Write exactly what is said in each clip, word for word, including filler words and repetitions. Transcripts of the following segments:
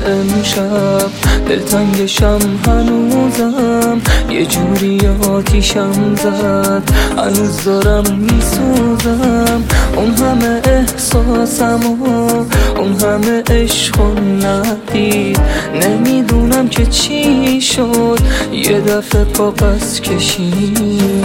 امشب، دلتنگشم هنوزم، یه جوری آتیشم زد، هنوز دارم میسوزم. اون همه احساسم و اون همه عشق و ندید، نمیدونم که چی شد، یه دفعه پا پس کشید.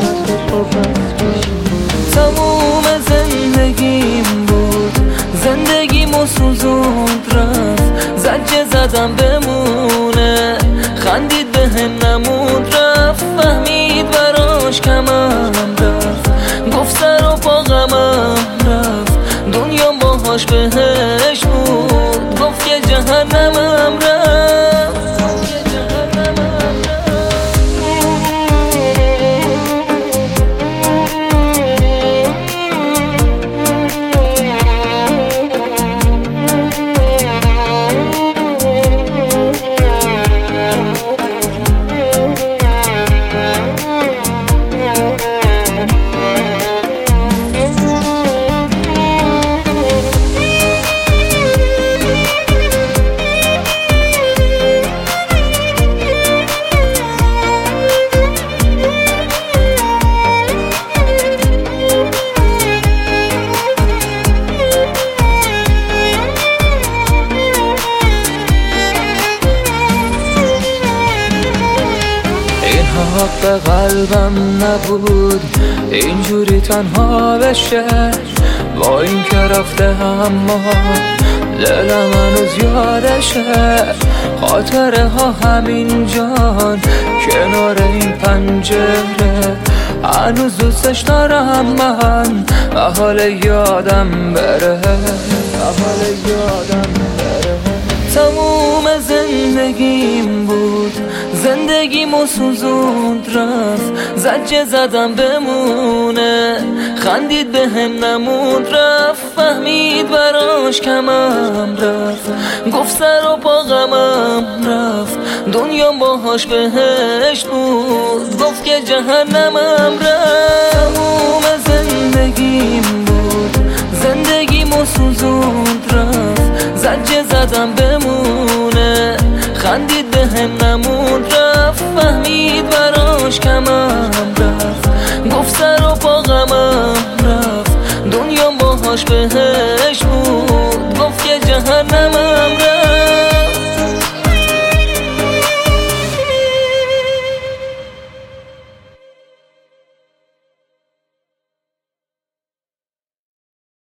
تموم زندگیم بود، زندگیمو سوزوند رفت، زجه زدم بمونه، خندید به هم نمود رفت، فهمید براش کمم رفت، گفت سر و پا غمم رفت، دنیا باهاش بهش بود، گفت که جهنمم رفت. حق قلبم نبود اینجوری تنها بشه، با این که رفته اما دلم هنوز یادشه، خاطره ها همین جان کنار این پنجره، هنوز دوستش دارم من، و حال یادم بره، و حال یادم بره. تموم زندگیم بود، زندگیمو سوزوند رفت، زجه زدم بمونه، خندید به هم نمود رفت، فهمید براش کمم رفت، گفت سر و پا غمم رفت، دنیا باهاش بهش بود، گفت که جهنمم رفت. تموم زندگیم بود، زندگیمو سوزوند رفت، زجه زدم بمونه، خندید به هم نمود رفت، فهمید براش کمم رفت، گفت سر و پا غمم رفت، دنیا باهاش بهش بود، گفت که جهنمم